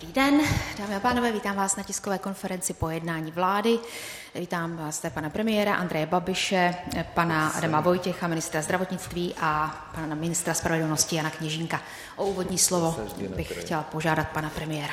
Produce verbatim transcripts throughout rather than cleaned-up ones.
Dobrý den, dámy a pánové, vítám vás na tiskové konferenci po jednání vlády. Vítám vás zde pana premiéra Andreje Babiše, pana Adama Vojtěcha, ministra zdravotnictví a pana ministra spravedlnosti Jana Kněžínka. O úvodní slovo bych chtěla požádat pana premiéra.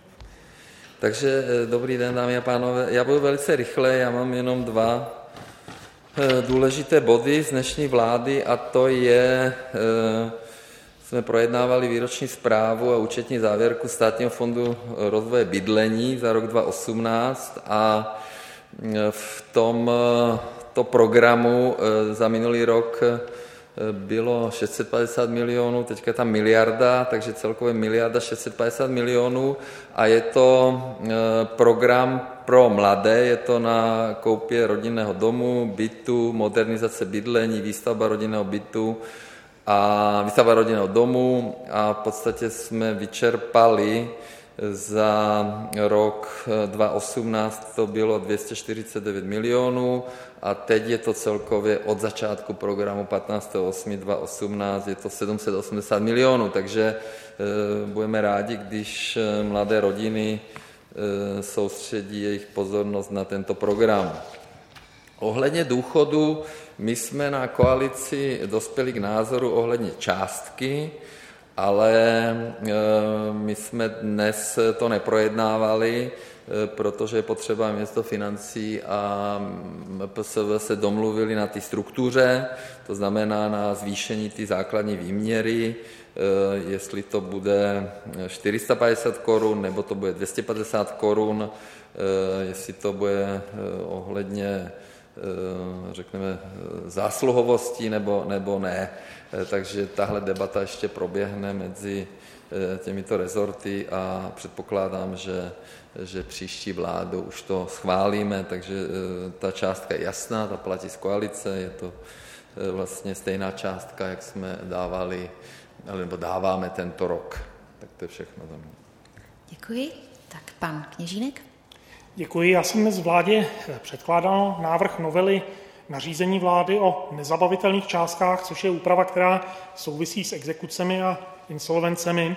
Takže dobrý den, dámy a pánové. Já budu velice rychle, já mám jenom dva důležité body z dnešní vlády a to je... jsme projednávali výroční zprávu a účetní závěrku Státního fondu rozvoje bydlení za rok dva tisíce osmnáct a v tomto programu za minulý rok bylo šest set padesát milionů, teďka je tam miliarda, takže celkově miliarda šest set padesát milionů a je to program pro mladé, je to na koupě rodinného domu, bytu, modernizace bydlení, výstavba rodinného bytu, a výstavba rodinného domu a v podstatě jsme vyčerpali za rok dva tisíce osmnáct to bylo dvě stě čtyřicet devět milionů a teď je to celkově od začátku programu patnáctého osmého dva tisíce osmnáct je to sedm set osmdesát milionů, takže budeme rádi, když mladé rodiny soustředí jejich pozornost na tento program. Ohledně důchodu, my jsme na koalici dospěli k názoru ohledně částky, ale my jsme dnes to neprojednávali, protože je potřeba město financí a M P S V se domluvili na té struktuře, to znamená na zvýšení té základní výměry, jestli to bude čtyři sta padesát korun, nebo to bude dvě stě padesát korun, jestli to bude ohledně řekneme zásluhovosti nebo, nebo ne. Takže tahle debata ještě proběhne mezi těmito rezorty a předpokládám, že, že příští vládu už to schválíme, takže ta částka je jasná, ta platí z koalice, je to vlastně stejná částka, jak jsme dávali, nebo dáváme tento rok. Tak to je všechno za mě. Děkuji. Tak pan Kněžínek. Děkuji. Já jsem dnes vládě předkládal návrh novely nařízení vlády o nezabavitelných částkách, což je úprava, která souvisí s exekucemi a insolvencemi.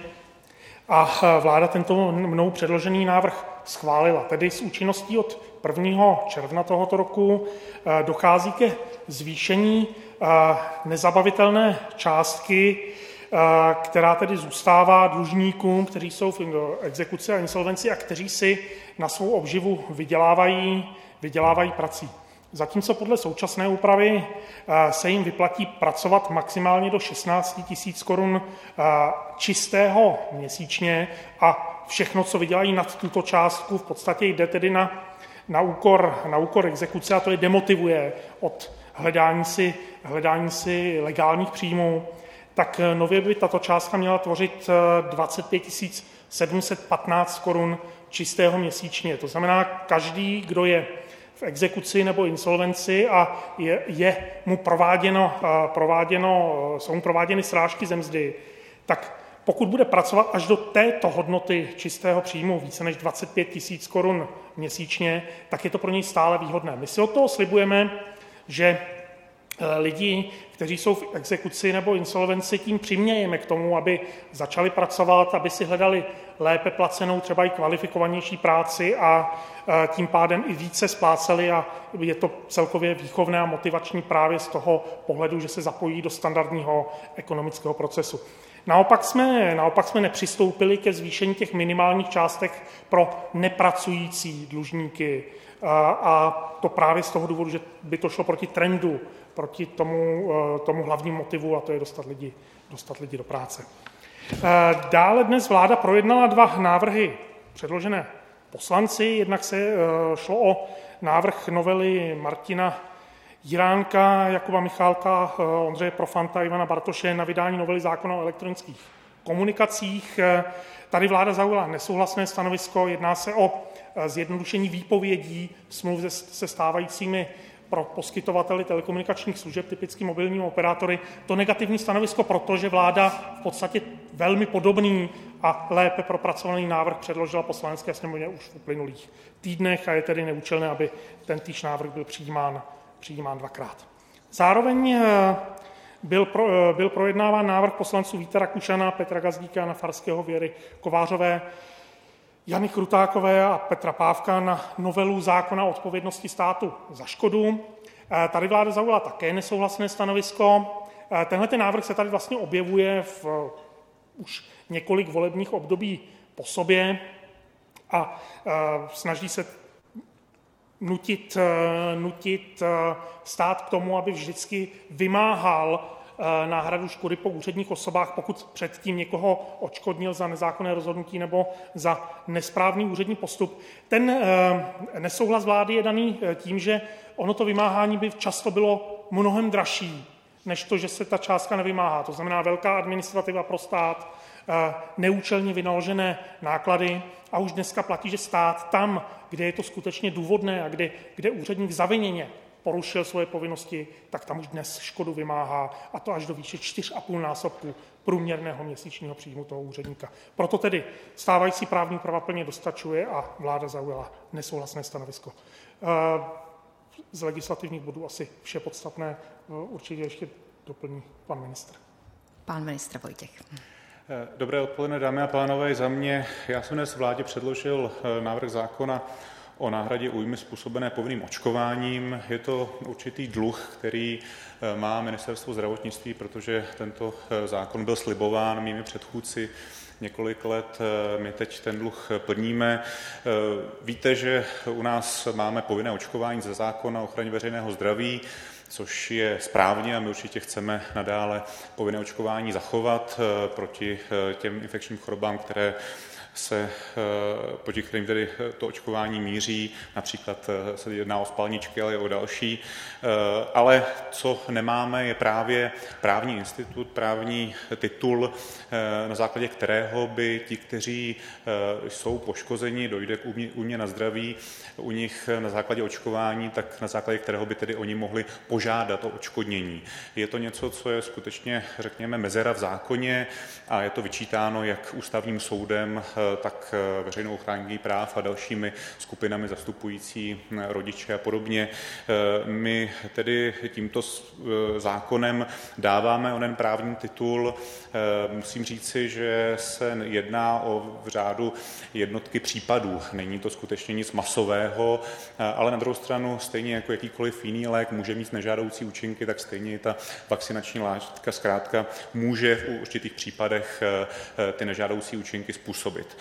A vláda tento mnou předložený návrh schválila. Tedy s účinností od prvního června tohoto roku dochází ke zvýšení nezabavitelné částky, která tedy zůstává dlužníkům, kteří jsou v exekuci a insolvenci a kteří si na svou obživu vydělávají, vydělávají prací. Zatímco podle současné úpravy se jim vyplatí pracovat maximálně do šestnáct tisíc korun čistého měsíčně a všechno, co vydělají nad tuto částku, v podstatě jde tedy na, na, úkor, na úkor exekuce a to je demotivuje od hledání si, hledání si legálních příjmů. Tak nově by tato částka měla tvořit dvacet pět tisíc sedm set patnáct korun čistého měsíčně. To znamená, každý, kdo je v exekuci nebo insolvenci a je, je mu prováděno, prováděno, jsou mu prováděny srážky ze mzdy, tak pokud bude pracovat až do této hodnoty čistého příjmu více než dvacet pět tisíc korun měsíčně, tak je to pro něj stále výhodné. My si od toho slibujeme, že lidi, kteří jsou v exekuci nebo insolvenci, tím přimějeme k tomu, aby začali pracovat, aby si hledali lépe placenou, třeba i kvalifikovanější práci a tím pádem i více spláceli a je to celkově výchovné a motivační právě z toho pohledu, že se zapojí do standardního ekonomického procesu. Naopak jsme, naopak jsme nepřistoupili ke zvýšení těch minimálních částek pro nepracující dlužníky a to právě z toho důvodu, že by to šlo proti trendu, proti tomu, tomu hlavnímu motivu, a to je dostat lidi, dostat lidi do práce. Dále dnes vláda projednala dva návrhy předložené poslanci. Jednak se šlo o návrh novely Martina Jiránka, Jakuba Michálka, Ondřeje Profanta, Ivana Bartoše na vydání novely zákona o elektronických komunikacích. Tady vláda zaujala nesouhlasné stanovisko, jedná se o zjednodušení výpovědí smluv se stávajícími pro poskytovateli telekomunikačních služeb, typicky mobilními operátory. To negativní stanovisko, protože vláda v podstatě velmi podobný a lépe propracovaný návrh předložila Poslanecké sněmovně už v uplynulých týdnech a je tedy neúčelné, aby tentýž návrh byl přijímán, přijímán dvakrát. Zároveň byl, pro, byl projednáván návrh poslanců Víta Rakušana, Petra Gazdíka, Jana Farského, Věry Kovářové Jany Krutákové a Petra Pávka na novelu zákona o odpovědnosti státu za škodu. Tady vláda zaujala také nesouhlasné stanovisko. Tenhle ten návrh se tady vlastně objevuje v už několik volebních období po sobě a snaží se nutit, nutit stát k tomu, aby vždycky vymáhal náhradu škody po úředních osobách, pokud předtím někoho odškodnil za nezákonné rozhodnutí nebo za nesprávný úřední postup. Ten nesouhlas vlády je daný tím, že ono to vymáhání by často bylo mnohem dražší, než to, že se ta částka nevymáhá. To znamená velká administrativa pro stát, neúčelně vynaložené náklady a už dneska platí, že stát tam, kde je to skutečně důvodné a kde, kde úředník zaviněně porušil svoje povinnosti, tak tam už dnes škodu vymáhá, a to až do výše čtyři a půl násobku průměrného měsíčního příjmu toho úředníka. Proto tedy stávající právní úprava plně dostačuje a vláda zaujala nesouhlasné stanovisko. Z legislativních bodů asi vše podstatné, určitě ještě doplní pan ministr. Pan ministr Vojtěch. Dobré odpoledne, dámy a pánové, za mě. Já jsem dnes vládě předložil návrh zákona o náhradě újmy způsobené povinným očkováním. Je to určitý dluh, který má Ministerstvo zdravotnictví, protože tento zákon byl slibován mými předchůdci několik let. My teď ten dluh plníme. Víte, že u nás máme povinné očkování ze zákona o ochraně veřejného zdraví, což je správně a my určitě chceme nadále povinné očkování zachovat proti těm infekčním chorobám, které se, proti kterým tedy to očkování míří, například se jedná o spalničky, ale i o další. Ale co nemáme, je právě právní institut, právní titul, na základě kterého by ti, kteří jsou poškozeni, dojde k újmě na zdraví, u nich na základě očkování, tak na základě kterého by tedy oni mohli požádat o odškodnění. Je to něco, co je skutečně, řekněme, mezera v zákoně a je to vyčítáno jak ústavním soudem, tak veřejnou ochránkyní práv a dalšími skupinami zastupující rodiče a podobně. My tedy tímto zákonem dáváme onen právní titul. Musím říci, že se jedná o v řádu jednotky případů. Není to skutečně nic masového, ale na druhou stranu stejně jako jakýkoliv jiný lék může mít nežádoucí účinky, tak stejně i ta vakcinační látka zkrátka může v určitých případech ty nežádoucí účinky způsobit.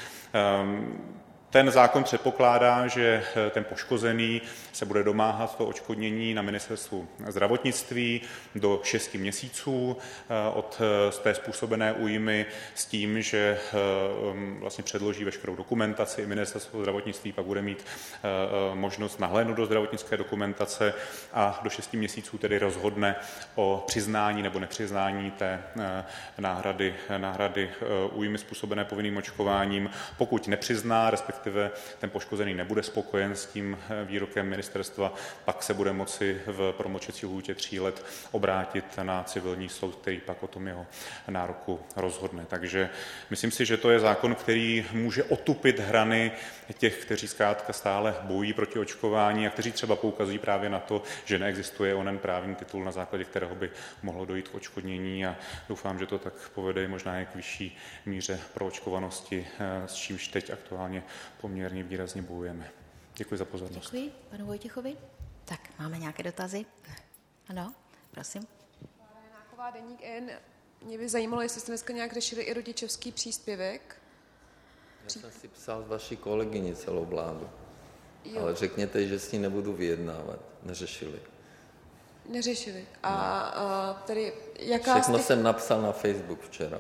Ten zákon předpokládá, že ten poškozený se bude domáhat to odškodnění na Ministerstvu zdravotnictví do šesti měsíců od té způsobené újmy s tím, že vlastně předloží veškerou dokumentaci. I Ministerstvo zdravotnictví pak bude mít možnost nahlédnout do zdravotnické dokumentace a do šesti měsíců tedy rozhodne o přiznání nebo nepřiznání té náhrady, náhrady újmy způsobené povinným očkováním. Pokud nepřizná, respektive ten poškozený nebude spokojen s tím výrokem ministerstva, pak se bude moci v promlčecí lhůtě tří let obrátit na civilní soud, který pak o tom jeho nároku rozhodne. Takže myslím si, že to je zákon, který může otupit hrany těch, kteří zkrátka stále bojují proti očkování a kteří třeba poukazují právě na to, že neexistuje onen právní titul, na základě kterého by mohlo dojít k odškodnění, a doufám, že to tak povede možná i k vyšší míře proočkovanosti, s čímž teď aktuálně poměrně výrazně bojujeme. Děkuji za pozornost. Děkuji panu Vojtěchovi. Tak, máme nějaké dotazy? Ano, prosím. Náchová, Deník N. Mě by zajímalo, jestli jste dneska nějak řešili i rodičovský příspěvek. Já jsem si psal s vaší kolegyni celou vládu, Jo. ale řekněte, že s ní nebudu vyjednávat. Neřešili. Neřešili. A, a tedy jaká Všechno z těch... jsem napsal na Facebook včera.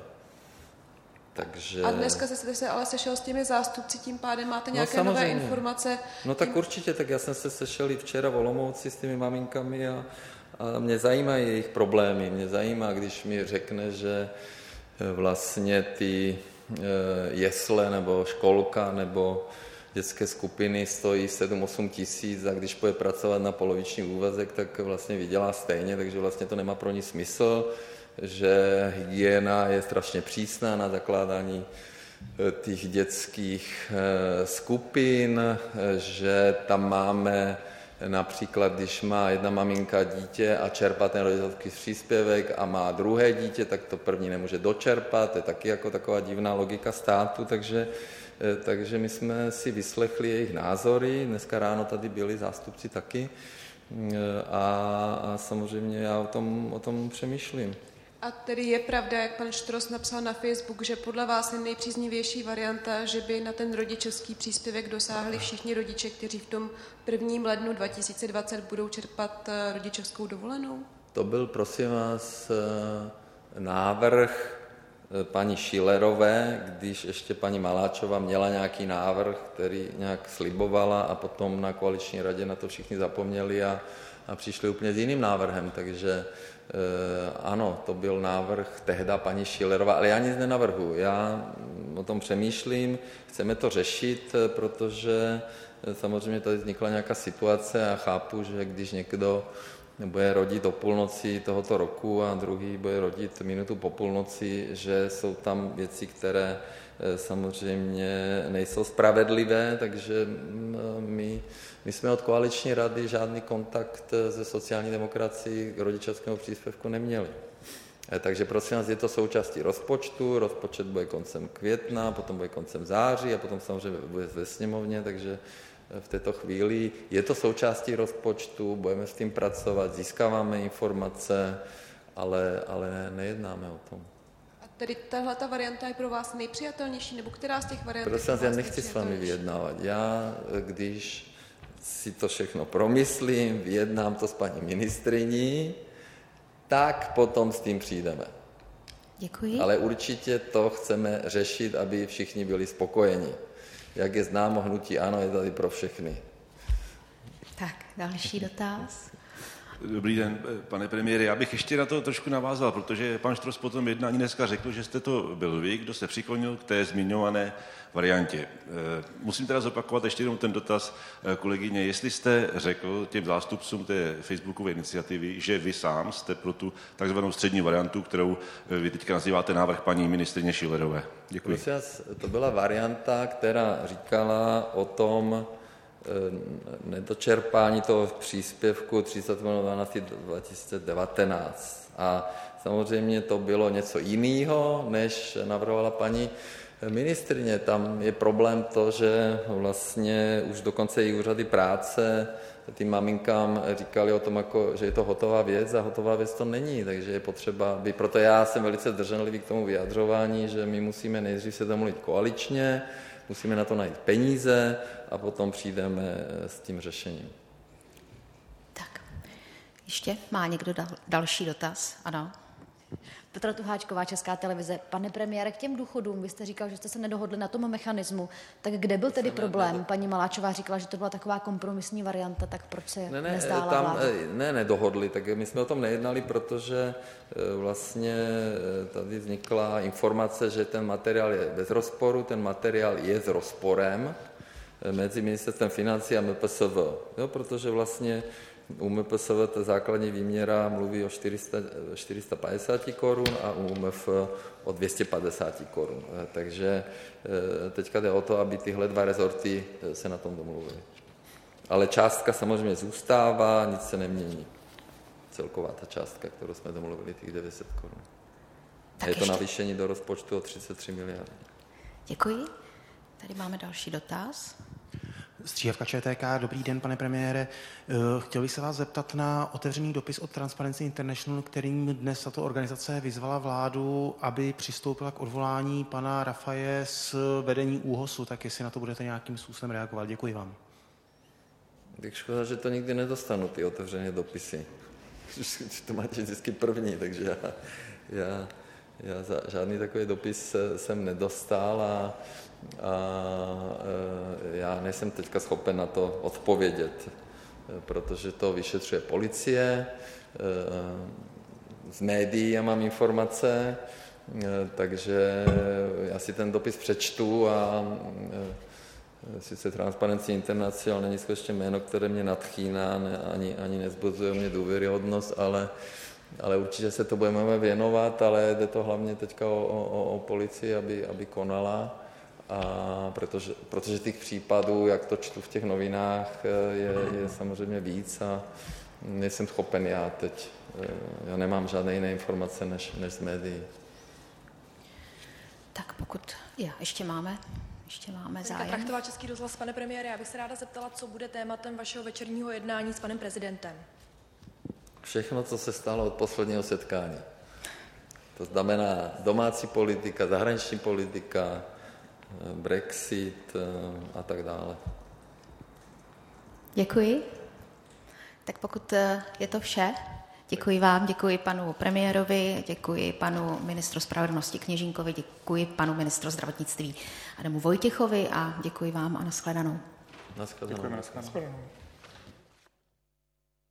Takže... A dneska jste se ale sešel s těmi zástupci, tím pádem máte nějaké no, nové informace? No tak tím... určitě, tak já jsem se sešel i včera v Olomouci s těmi maminkami a, a mě zajímají jejich problémy. Mě zajímá, když mi řekne, že vlastně ty jesle nebo školka nebo dětské skupiny stojí sedm osm tisíc a když půjde pracovat na poloviční úvazek, tak vlastně vydělá stejně, takže vlastně to nemá pro ní smysl, že hygiena je strašně přísná na zakládání těch dětských skupin, že tam máme například, když má jedna maminka dítě a čerpá ten rodičovský příspěvek a má druhé dítě, tak to první nemůže dočerpat, to je taky jako taková divná logika státu, takže, takže my jsme si vyslechli jejich názory, dneska ráno tady byli zástupci taky a, a samozřejmě já o tom, o tom přemýšlím. A tedy je pravda, jak pan Štros napsal na Facebook, že podle vás je nejpříznivější varianta, že by na ten rodičovský příspěvek dosáhli všichni rodiče, kteří v tom prvním lednu dva tisíce dvacet budou čerpat rodičovskou dovolenou? To byl, prosím vás, návrh paní Schillerové, když ještě paní Maláčová měla nějaký návrh, který nějak slibovala a potom na koaliční radě na to všichni zapomněli a, a přišli úplně s jiným návrhem, takže ano, to byl návrh tehda paní Schillerová, ale já nic nenavrhuji. Já o tom přemýšlím, chceme to řešit, protože samozřejmě tady vznikla nějaká situace a chápu, že když někdo bude rodit o půlnoci tohoto roku a druhý bude rodit minutu po půlnoci, že jsou tam věci, které samozřejmě nejsou spravedlivé, takže my, my jsme od koaliční rady žádný kontakt se sociální demokracií k rodičovskému příspěvku neměli. Takže prosím vás, je to součástí rozpočtu, rozpočet bude koncem května, potom bude koncem září a potom samozřejmě bude ve sněmovně, takže v této chvíli je to součástí rozpočtu, budeme s tím pracovat, získáváme informace, ale, ale nejednáme o tom. Tedy tahleta varianta je pro vás nejpřijatelnější, nebo která z těch variant? Prosím vás, já nechci s vámi vyjednávat. Já, když si to všechno promyslím, vyjednám to s paní ministryní, tak potom s tím přijdeme. Děkuji. Ale určitě to chceme řešit, aby všichni byli spokojeni. Jak je známo, hnutí ANO je tady pro všechny. Tak, další dotaz. Dobrý den, pane premiére. Já bych ještě na to trošku navázal, protože pan Štros po tom jednání dneska řekl, že jste to byl vy, kdo se přiklonil k té zmiňované variantě. Musím teda zopakovat ještě jenom ten dotaz, kolegyně, jestli jste řekl těm zástupcům té facebookové iniciativy, že vy sám jste pro tu takzvanou střední variantu, kterou vy teďka nazýváte návrh paní ministryně Schillerové. Děkuji. Prosím vás, to byla varianta, která říkala o tom, nedočerpání toho příspěvku třicátého dvanáctého dva tisíce devatenáct. A samozřejmě to bylo něco jiného, než navrhovala paní ministryně. Tam je problém to, že vlastně už dokonce i úřady práce tím maminkám říkali o tom, jako, že je to hotová věc a hotová věc to není, takže je potřeba, aby, proto já jsem velice zdrženlivý k tomu vyjadřování, že my musíme nejdřív se domluvit koaličně, musíme na to najít peníze a potom přijdeme s tím řešením. Tak, ještě má někdo dal, další dotaz? Ano. Petra Tuháčková, Česká televize. Pane premiére, k těm důchodům, vy jste říkal, že jste se nedohodli na tom mechanismu, tak kde byl tedy problém? Paní Maláčová říkala, že to byla taková kompromisní varianta, tak proč se ne, ne, nezdála tam, vláda? Ne, nedohodli, tak my jsme o tom nejednali, protože vlastně tady vznikla informace, že ten materiál je bez rozporu, ten materiál je s rozporem mezi ministerstvem financí a M P S V, jo, protože vlastně u M P S V ta základní výměra mluví o čtyři sta padesát korun a u M F o dvě stě padesát korun. Takže teďka jde o to, aby tyhle dva rezorty se na tom domluvily. Ale částka samozřejmě zůstává, nic se nemění. Celková ta částka, kterou jsme domluvili, těch devět set korun. A je to navýšení do rozpočtu o třicet tři miliard. Děkuji. Tady máme další dotaz. Stříhavka ČTK, dobrý den, pane premiére. Chtěl bych se vás zeptat na otevřený dopis od Transparency International, kterým dnes tato organizace vyzvala vládu, aby přistoupila k odvolání pana Rafaje z vedení ÚOHSu, tak jestli na to budete nějakým způsobem reagovat. Děkuji vám. Tak škoda, že to nikdy nedostanu, ty otevřené dopisy. To máte vždycky první, takže já, já, já za, žádný takový dopis jsem nedostal a a já nejsem teďka schopen na to odpovědět, protože to vyšetřuje policie, z médií já mám informace, takže já si ten dopis přečtu a sice Transparency International není skutečně jméno, které mě nadchýná, ani, ani nezbuzuje mě důvěryhodnost, ale, ale určitě se to budeme věnovat, ale jde to hlavně teďka o, o, o policii, aby, aby konala. A protože, protože těch případů, jak to čtu v těch novinách, je, je samozřejmě víc a nejsem schopen já teď, já nemám žádné jiné informace než, než z médií. Tak pokud, já, ještě máme, ještě máme zájem. Prachtová, Český rozhlas. Pane premiére, já bych se ráda zeptala, co bude tématem vašeho večerního jednání s panem prezidentem. Všechno, co se stalo od posledního setkání. To znamená domácí politika, zahraniční politika, Brexit a tak dále. Děkuji. Tak pokud je to vše, děkuji vám, děkuji panu premiérovi, děkuji panu ministru spravedlnosti Kněžínkovi, děkuji panu ministru zdravotnictví Adamu Vojtěchovi a děkuji vám a nashledanou. Nashledanou. Děkujeme, nashledanou.